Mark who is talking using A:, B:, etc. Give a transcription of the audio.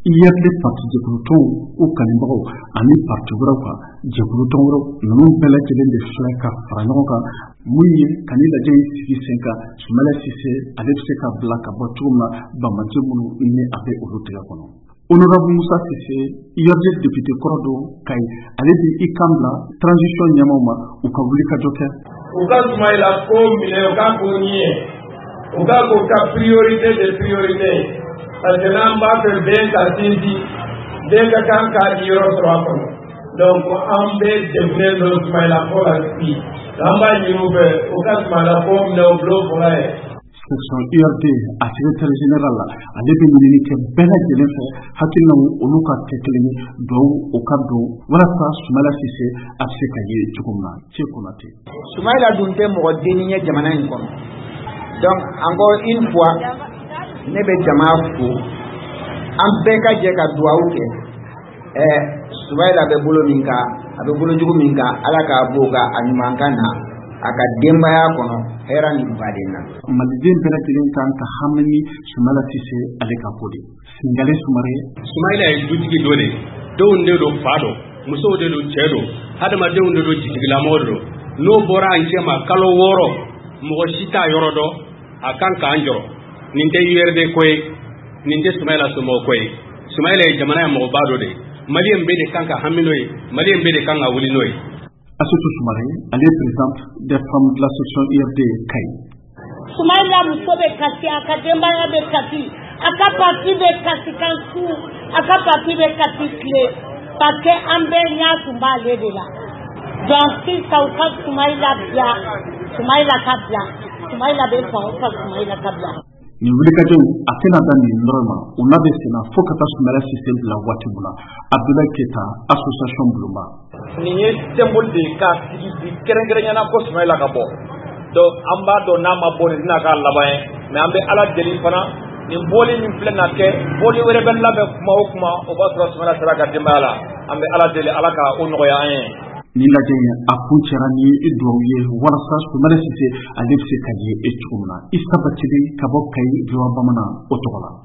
A: IRD parti jɛkuluton u kanibagaw ani parti wɛrɛw kan jɛkuluton wɛrɛw ninnu bɛɛ lajɛlen de filɛ ka fara ɲɔgɔn kan mun ye ka ni lajɛ in sigi sen kan Soumaïla Cissé ale bɛ se ka bila ka bɔ cogo min na banbanje minnu ni a bɛ olu tigɛ kɔnɔ. Honorable Moussa Cissé IRD député kɔrɔ don Kayi ale bi i kan bila transition ɲɛmaw ma u ka wuli ka jɔ kɛ.
B: U ka Soumaïla ko minɛ u ka k'o ɲɛ u ka k'o ka priorité de priorité. Parce que n'an b'a fɛ bɛn ka sinsin bɛn ka kan k'a di yɔrɔ sɔrɔ a kɔnɔ donc an bɛ degunnen don Soumaïla ko la bi an b'a ɲini u fɛ u ka Soumaïla ko minɛ u bolo fɔlɔ ye.
A: Section IRD a secrétaire général la ale bɛ ɲinini kɛ bɛɛ lajɛlen fɛ hakilinaw olu ka kɛ kelen ye dɔw o ka don walasa Soumaïla Cissé a bɛ se ka ye cogo min na Cɛ Konate.
C: Soumaïla dun tɛ mɔgɔ denni ye jamana in kɔnɔ donc encore une fois ne bɛ jama fo an bɛɛ ka jɛ ka dugawu kɛ Soumaïla bɛ bolo min kan a bɛ bolojugu min kan Ala k'a b'o kan a ɲuman kan na a ka denbaya kɔnɔ hɛrɛ ni baden na.
A: Maliden bɛɛ lajɛlen kan ka hami ni Soumaïla Cissé ale ka ko de Singale Sumare.
D: Soumaïla ye dutigi dɔ de denw de don fa don musow de don cɛ don hadamadenw de don jitigilamɔgɔ de don n'o bɔra an cɛ ma kalo 6 mɔgɔ si t'a yɔrɔ dɔn a kan k'an jɔrɔ nin tɛ IRD ko ye nin tɛ Soumaïla somɔgɔ ko ye Soumaïla ye jamana ye mɔgɔba dɔ de maliyɛn bɛɛ de kan ka hami n'o ye maliyɛn bɛɛ de kan ka wuli n'o ye.
A: Assotou Soumaré, elle est présidente des femmes de la section IRD Kayi.
E: Soumaïla muso bɛ kasi a ka denbaya bɛ kasi a ka parti bɛ kasi kan su a ka parti bɛ kasi tile parce que an bɛɛ ɲɛ tun b'ale de la donc sisan u ka Soumaïla bila Soumaïla ka bila Soumaïla bɛ sɔn u ka Soumaïla ka bila.
A: Ni wulikajɔw a tɛna da nin yɔrɔ ma o n'a bɛ senna fo ka taa Soumaïla Cissé bila waati min na Abdoulaye Keita association Buluma.
B: Nin ye symbole de ka sigi bi kɛrɛnkɛrɛnyana ko Soumaïla ka bɔ donc an b'a dɔn n'a ma bɔ nin tɛna k'a laban ye mais an bɛ Ala deli fana nin bɔli min filɛ na kɛ bɔli wɛrɛ bɛ labɛn kuma o kuma o b'a sɔrɔ Soumaïla sera ka denbaya la an bɛ Ala deli Ala ka o nɔgɔya an ye.
A: Ni lajɛ in a kun cɛra ni dugawu ye walasa Soumaïla Cissé ale bɛ se ka ye cogo min na Isa Batili ka bɔ Kayi Joa Bamanan o tɔgɔ la.